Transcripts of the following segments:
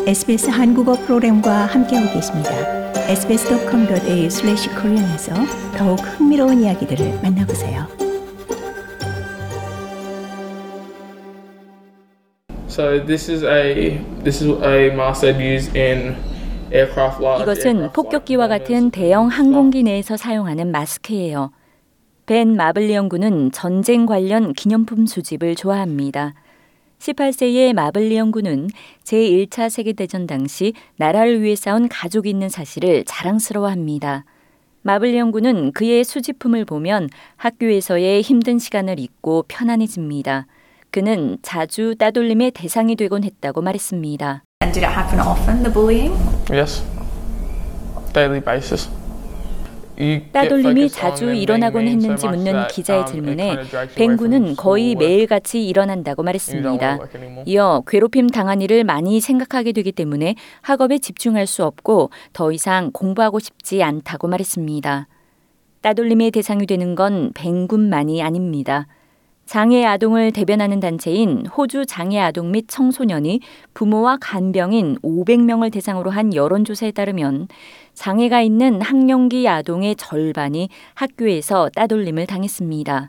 SBS 한국어 프로그램과 함께하고 계십니다. sbs.com.au/korean에서 더욱 흥미로운 이야기들을 만나보세요. So this is a mask used in aircraft. 이것은 폭격기와 같은 대형 항공기 내에서 사용하는 마스크예요. 벤 마블리 연구는 전쟁 관련 기념품 수집을 좋아합니다. 18세의 마블리 연구는 제1차 세계대전 당시 나라를 위해 싸운 가족이 있는 사실을 자랑스러워합니다. 마블리 연구는 그의 수집품을 보면 학교에서의 힘든 시간을 잊고 편안해집니다. 그는 자주 따돌림의 대상이 되곤 했다고 말했습니다. And did it happen often, the bullying? Yes. Daily basis. 따돌림이 자주 일어나곤 했는지 묻는 기자의 질문에 뱅구는 거의 매일같이 일어난다고 말했습니다. 이어 괴롭힘 당한 일을 많이 생각하게 되기 때문에 학업에 집중할 수 없고 더 이상 공부하고 싶지 않다고 말했습니다. 따돌림의 대상이 되는 건 뱅군만이 아닙니다. 장애 아동을 대변하는 단체인 호주 장애 아동 및 청소년이 부모와 간병인 500명을 대상으로 한 여론조사에 따르면 장애가 있는 학령기 아동의 절반이 학교에서 따돌림을 당했습니다.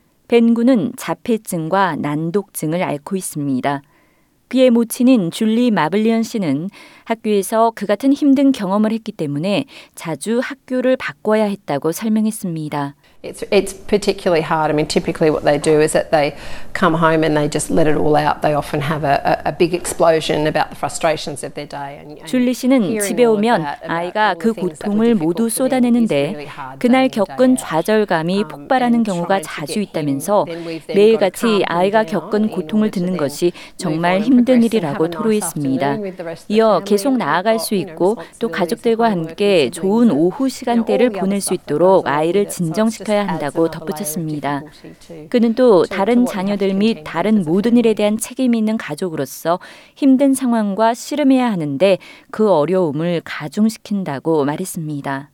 벤 군은 자폐증과 난독증을 앓고 있습니다. 그의 모친인 줄리 마블리언 씨는 학교에서 그 같은 힘든 경험을 했기 때문에 자주 학교를 바꿔야 했다고 설명했습니다. It's particularly hard. I mean, typically what they do is that they come home and they just let it all out. They often have a big explosion about the frustrations of their day. 줄리 씨는 집에 오면 아이가 그 고통을 모두 쏟아내는데 그날 겪은 좌절감이 폭발하는 경우가 자주 있다면서 매일같이 아이가 겪은 고통을 듣는 것이 정말 힘든 일이라고 토로했습니다. 이어 계속 나아갈 수 있고 또 가족들과 함께 좋은 오후 시간대를 보낼 수 있도록 아이를 진정시켜야 한다고 덧붙였습니다. 그는 또 다른 자녀들 및 다른 모든 일에 대한 책임이 있는 가족으로서 힘든 상황과 씨름해야 하는데 그 어려움을 가중시킨다고 말했습니다.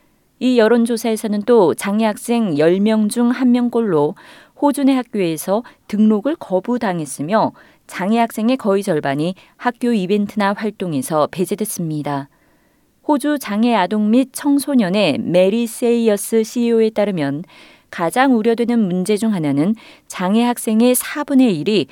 이 여론조사에서는 또 장애 학생 10명 중 1명꼴로 호주 내 학교에서 등록을 거부당했으며 장애 학생의 거의 절반이 학교 이벤트나 활동에서 배제됐습니다. 호주 장애 아동 및 청소년의 메리 세이어스 CEO에 따르면 가장 우려되는 문제 중 하나는 장애 학생의 4분의 1이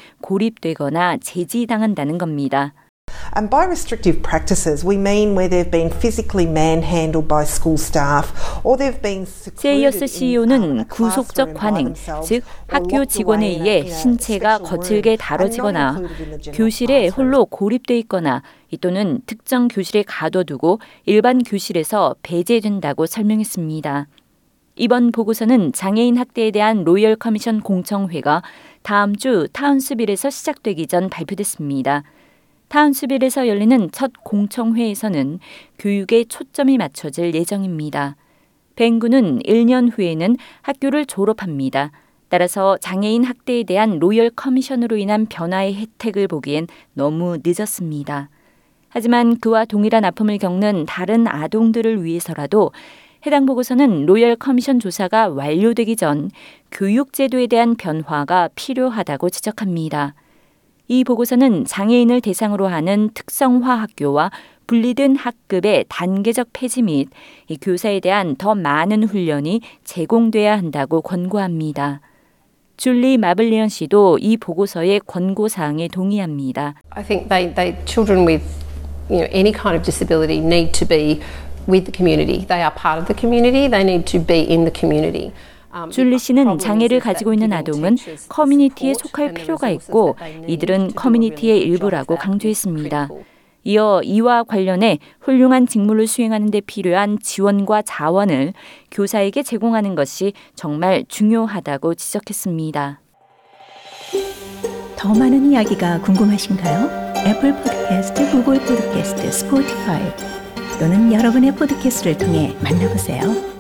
고립되거나 제지당한다는 겁니다. And by restrictive practices, we mean where they've been physically manhandled by school staff, or they've been 세이어스 CEO는 구속적 관행, 즉 학교 직원에 의해 신체가 거칠게 다뤄지거나 교실에 홀로 고립돼 있거나 또는 특정 교실에 가둬두고 일반 교실에서 배제된다고 설명했습니다. 이번 보고서는 장애인 학대에 대한 로열 커미션 공청회가 다음 주 타운스빌에서 시작되기 전 발표됐습니다. 타운스빌에서 열리는 첫 공청회에서는 교육에 초점이 맞춰질 예정입니다. 벤 군은 1년 후에는 학교를 졸업합니다. 따라서 장애인 학대에 대한 로열 커미션으로 인한 변화의 혜택을 보기엔 너무 늦었습니다. 하지만 그와 동일한 아픔을 겪는 다른 아동들을 위해서라도 해당 보고서는 로열 커미션 조사가 완료되기 전 교육 제도에 대한 변화가 필요하다고 지적합니다. 이 보고서는 장애인을 대상으로 하는 특성화 학교와 분리된 학급의 단계적 폐지 및 이 교사에 대한 더 많은 훈련이 제공돼야 한다고 권고합니다. 줄리 마블리언 씨도 이 보고서의 권고 사항에 동의합니다. I think children with any kind of disability need to be with the community. They are part of the community. They need to be in the community. 줄리 씨는 장애를 가지고 있는 아동은 커뮤니티에 속할 필요가 있고 이들은 커뮤니티의 일부라고 강조했습니다. 이어 이와 관련해 훌륭한 직무를 수행하는 데 필요한 지원과 자원을 교사에게 제공하는 것이 정말 중요하다고 지적했습니다. 더 많은 이야기가 궁금하신가요? 애플 팟캐스트, 구글 팟캐스트, 스포티파이 또는 여러분의 팟캐스트를 통해 만나보세요.